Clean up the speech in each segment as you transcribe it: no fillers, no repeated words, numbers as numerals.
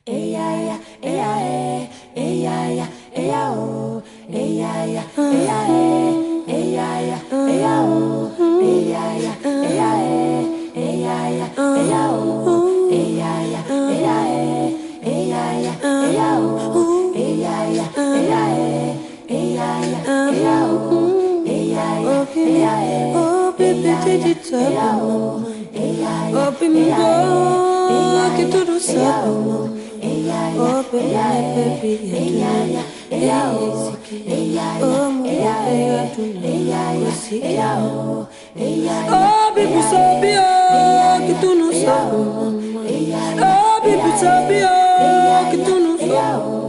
Eya, eya, eya, eya, oh, eya, eya, eya, eya, oh, eya, eya, eya, oh, eya, eya, eya, oh, eya, eya, oh, eya, Oh, baby, did you tell me? Oh, baby, go, que tudo sabe. Oh, baby, oh, baby, sabia que tu não sabe. Oh, baby, sabia que tu não sabe.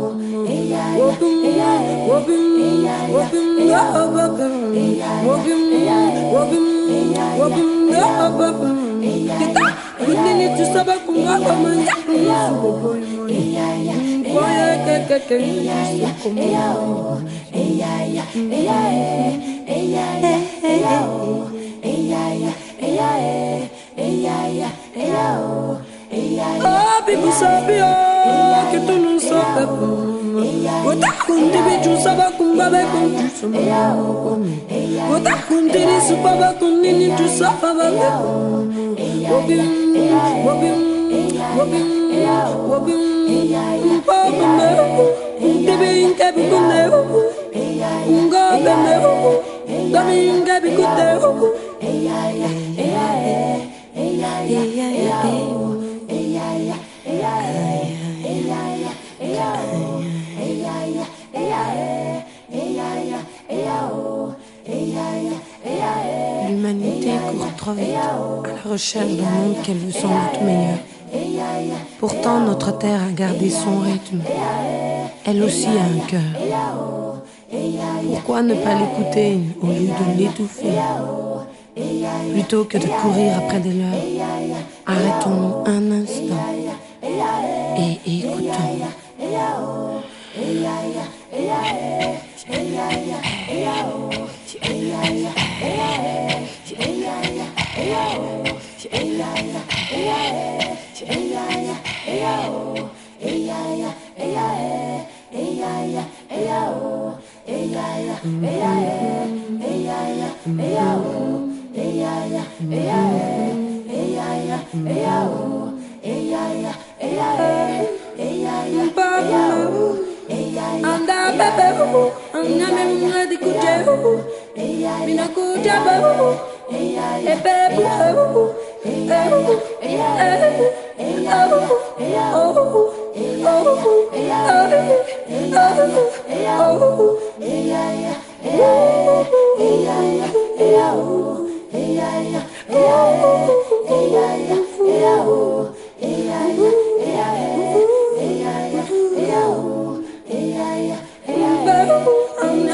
Oh, baby, sabia que tu não sabe. Otakunde beju saba kumbaba kunju suma. Otakunde ni subaba kunini tu saba baba. Wobim, wobim, wobim, wobim. Papa me, debe inka bikunde. Unga me, dami inka bikunde. L'humanité court trop vite à la recherche d'un monde qu'elle veut sans doute meilleur. Pourtant, notre terre a gardé son rythme. Elle aussi a un cœur. Pourquoi ne pas l'écouter au lieu de l'étouffer? Plutôt que de courir après des leurs, arrêtons-nous un instant et écoutons.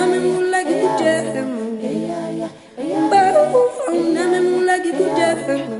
Lagi ku